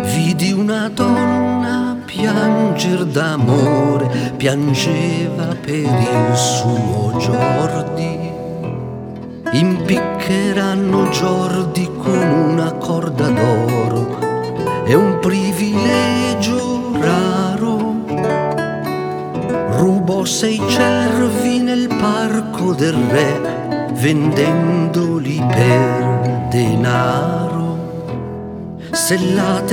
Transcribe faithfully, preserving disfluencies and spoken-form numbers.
Vidi una donna pianger d'amore, piangeva per il suo Giordi. Impiccheranno Giordi con una corda d'oro, è un privilegio raro. Rubò sei cervi nel parco del re, vendendoli per denaro. Sellate